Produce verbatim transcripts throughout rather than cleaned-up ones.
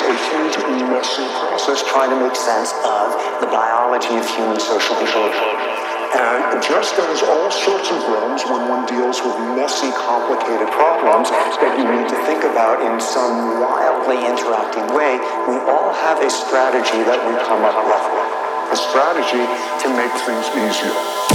a huge, messy process trying to make sense of the biology of human social behavior. And just as all sorts of realms, when one deals with messy, complicated problems that you need to think about in some wildly interacting way, we all have a strategy that we come up with. A strategy to make things easier.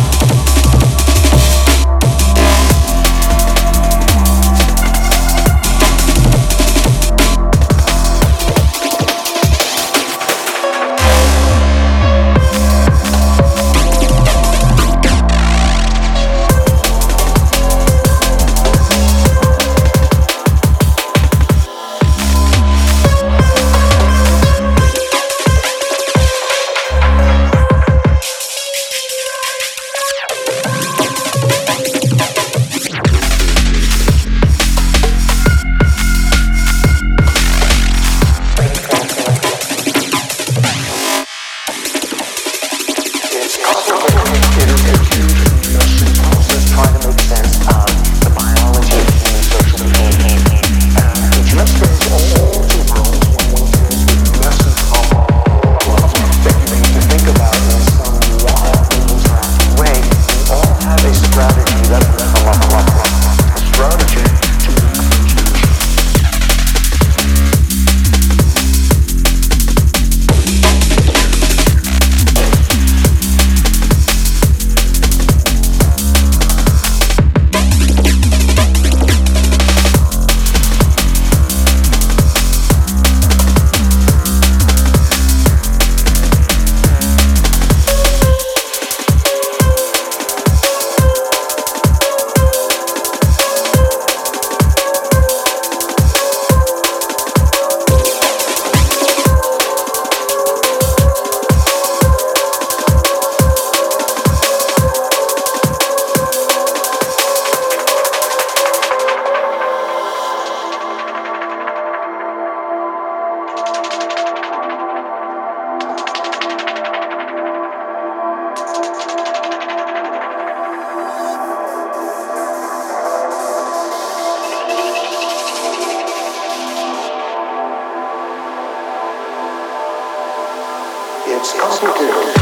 It's complicated.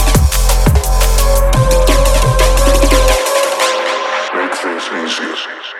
Make things easier.